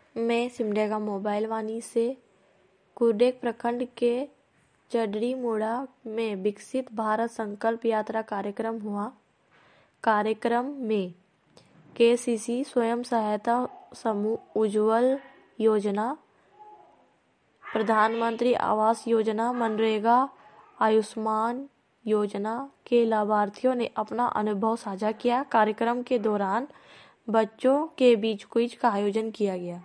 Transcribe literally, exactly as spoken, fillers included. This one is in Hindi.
में सिमडेगा मोबाइल वानी से कुर्डेक प्रखंड के चडरी मुड़ा में विकसित भारत संकल्प यात्रा कार्यक्रम हुआ। कार्यक्रम में केसीसी स्वयं सहायता समूह, उज्ज्वल योजना, प्रधानमंत्री आवास योजना, मनरेगा, आयुष्मान योजना के लाभार्थियों ने अपना अनुभव साझा किया। कार्यक्रम के दौरान बच्चों के बीच क्विज का आयोजन किया गया।